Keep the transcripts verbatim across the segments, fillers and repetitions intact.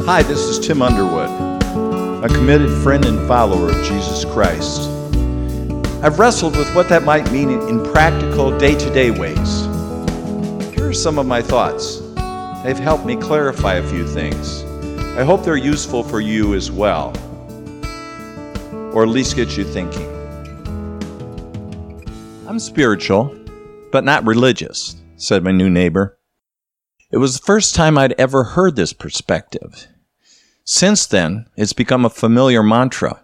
Hi, this is Tim Underwood, a committed friend and follower of Jesus Christ. I've wrestled with what that might mean in practical, day-to-day ways. Here are some of my thoughts. They've helped me clarify a few things. I hope they're useful for you as well, or at least get you thinking. I'm spiritual, but not religious, said my new neighbor. It was the first time I'd ever heard this perspective. Since then, it's become a familiar mantra.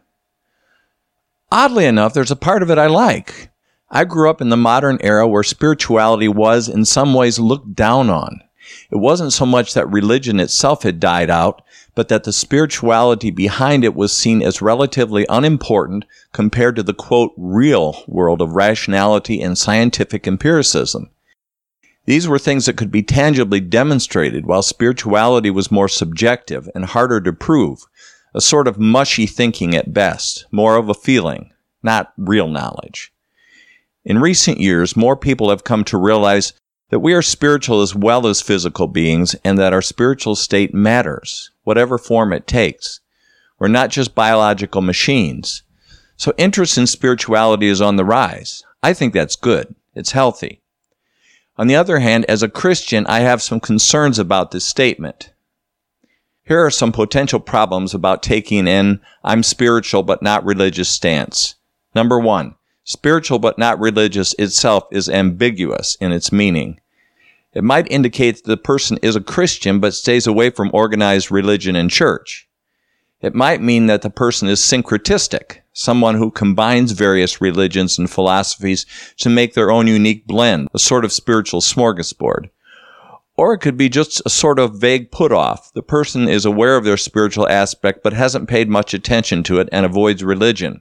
Oddly enough, there's a part of it I like. I grew up in the modern era where spirituality was, in some ways, looked down on. It wasn't so much that religion itself had died out, but that the spirituality behind it was seen as relatively unimportant compared to the, quote, real world of rationality and scientific empiricism. These were things that could be tangibly demonstrated, while spirituality was more subjective and harder to prove, a sort of mushy thinking at best, more of a feeling, not real knowledge. In recent years, more people have come to realize that we are spiritual as well as physical beings, and that our spiritual state matters, whatever form it takes. We're not just biological machines. So interest in spirituality is on the rise. I think that's good. It's healthy. On the other hand, as a Christian, I have some concerns about this statement. Here are some potential problems about taking an I'm spiritual but not religious stance. Number one, spiritual but not religious itself is ambiguous in its meaning. It might indicate that the person is a Christian but stays away from organized religion and church. It might mean that the person is syncretistic, someone who combines various religions and philosophies to make their own unique blend, a sort of spiritual smorgasbord. Or it could be just a sort of vague put-off. The person is aware of their spiritual aspect but hasn't paid much attention to it and avoids religion.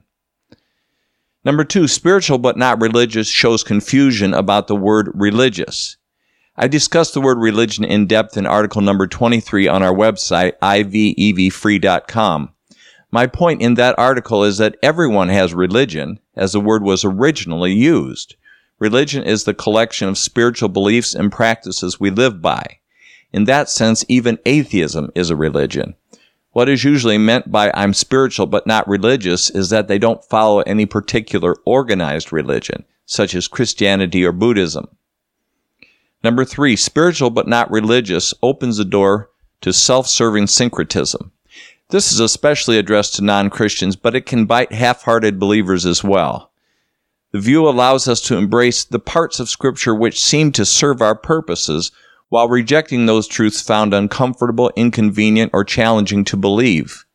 Number two, spiritual but not religious shows confusion about the word religious. I discussed the word religion in depth in article number twenty-three on our website, I V E V free dot com. My point in that article is that everyone has religion, as the word was originally used. Religion is the collection of spiritual beliefs and practices we live by. In that sense, even atheism is a religion. What is usually meant by I'm spiritual but not religious is that they don't follow any particular organized religion, such as Christianity or Buddhism. Number three, spiritual but not religious opens the door to self-serving syncretism. This is especially addressed to non-Christians, but it can bite half-hearted believers as well. The view allows us to embrace the parts of Scripture which seem to serve our purposes, while rejecting those truths found uncomfortable, inconvenient, or challenging to believe.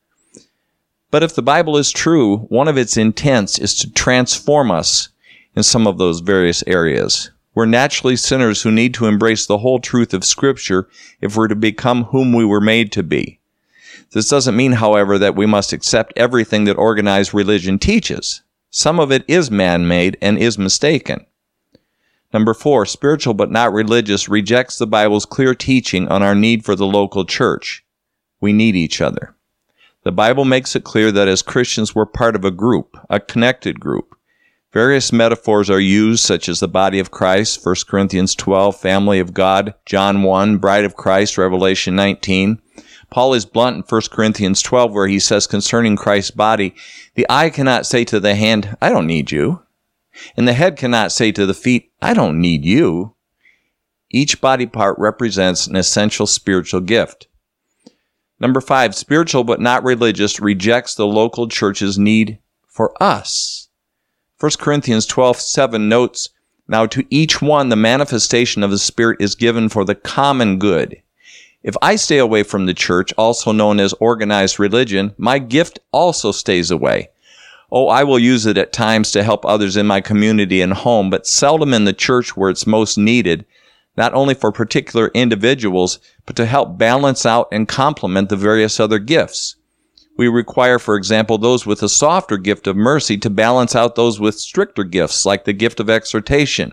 But if the Bible is true, one of its intents is to transform us in some of those various areas. We're naturally sinners who need to embrace the whole truth of Scripture if we're to become whom we were made to be. This doesn't mean, however, that we must accept everything that organized religion teaches. Some of it is man-made and is mistaken. Number four, spiritual but not religious rejects the Bible's clear teaching on our need for the local church. We need each other. The Bible makes it clear that as Christians we're part of a group, a connected group. Various metaphors are used, such as the body of Christ, First Corinthians twelve, family of God, John one, bride of Christ, Revelation nineteen. Paul is blunt in First Corinthians twelve, where he says concerning Christ's body, the eye cannot say to the hand, I don't need you. And the head cannot say to the feet, I don't need you. Each body part represents an essential spiritual gift. Number five, spiritual but not religious rejects the local church's need for us. First Corinthians twelve seven notes, now to each one the manifestation of the Spirit is given for the common good. If I stay away from the church, also known as organized religion, my gift also stays away. Oh, I will use it at times to help others in my community and home, but seldom in the church where it's most needed, not only for particular individuals, but to help balance out and complement the various other gifts. We require, for example, those with a softer gift of mercy to balance out those with stricter gifts, like the gift of exhortation.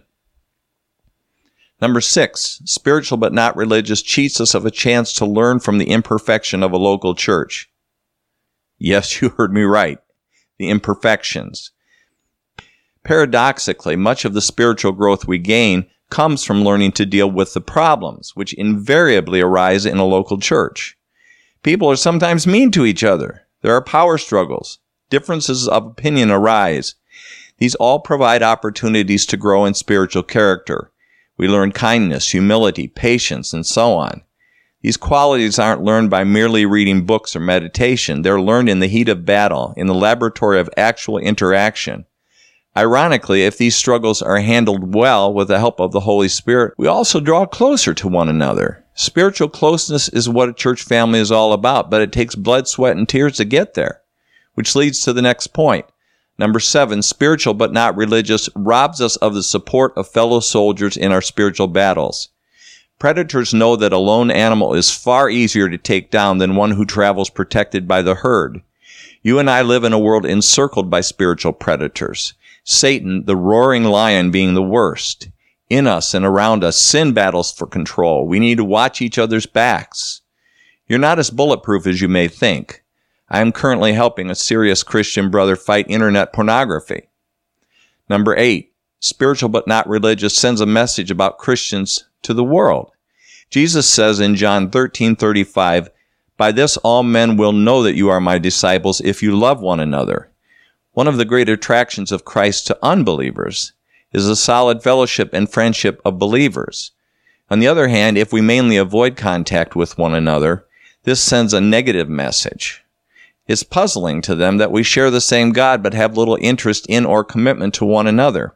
Number six, spiritual but not religious cheats us of a chance to learn from the imperfection of a local church. Yes, you heard me right. The imperfections. Paradoxically, much of the spiritual growth we gain comes from learning to deal with the problems, which invariably arise in a local church. People are sometimes mean to each other. There are power struggles. Differences of opinion arise. These all provide opportunities to grow in spiritual character. We learn kindness, humility, patience, and so on. These qualities aren't learned by merely reading books or meditation. They're learned in the heat of battle, in the laboratory of actual interaction. Ironically, if these struggles are handled well with the help of the Holy Spirit, we also draw closer to one another. Spiritual closeness is what a church family is all about, but it takes blood, sweat, and tears to get there. Which leads to the next point. Number seven, spiritual but not religious robs us of the support of fellow soldiers in our spiritual battles. Predators know that a lone animal is far easier to take down than one who travels protected by the herd. You and I live in a world encircled by spiritual predators. Satan, the roaring lion, being the worst. In us and around us, sin battles for control. We need to watch each other's backs. You're not as bulletproof as you may think. I am currently helping a serious Christian brother fight internet pornography. Number eight, spiritual but not religious sends a message about Christians to the world. Jesus says in John thirteen thirty-five, "By this all men will know that you are my disciples if you love one another." One of the great attractions of Christ to unbelievers is the solid fellowship and friendship of believers. On the other hand, if we mainly avoid contact with one another, this sends a negative message. It's puzzling to them that we share the same God but have little interest in or commitment to one another.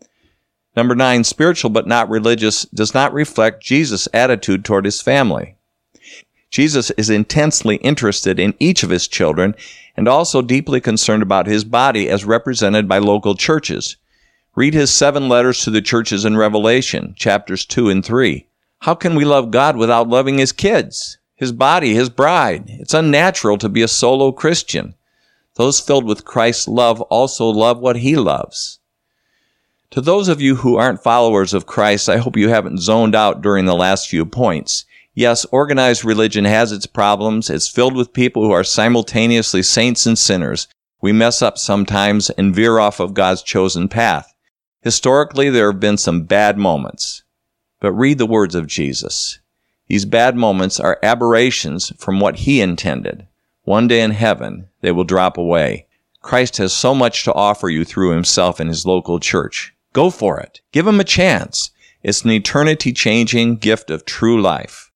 Number nine, spiritual but not religious does not reflect Jesus' attitude toward his family. Jesus is intensely interested in each of his children and also deeply concerned about his body as represented by local churches. Read his seven letters to the churches in Revelation, chapters two and three. How can we love God without loving his kids, his body, his bride? It's unnatural to be a solo Christian. Those filled with Christ's love also love what he loves. To those of you who aren't followers of Christ, I hope you haven't zoned out during the last few points. Yes, organized religion has its problems. It's filled with people who are simultaneously saints and sinners. We mess up sometimes and veer off of God's chosen path. Historically, there have been some bad moments. But read the words of Jesus. These bad moments are aberrations from what he intended. One day in heaven, they will drop away. Christ has so much to offer you through himself and his local church. Go for it. Give him a chance. It's an eternity-changing gift of true life.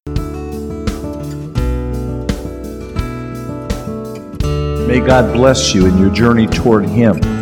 May God bless you in your journey toward him.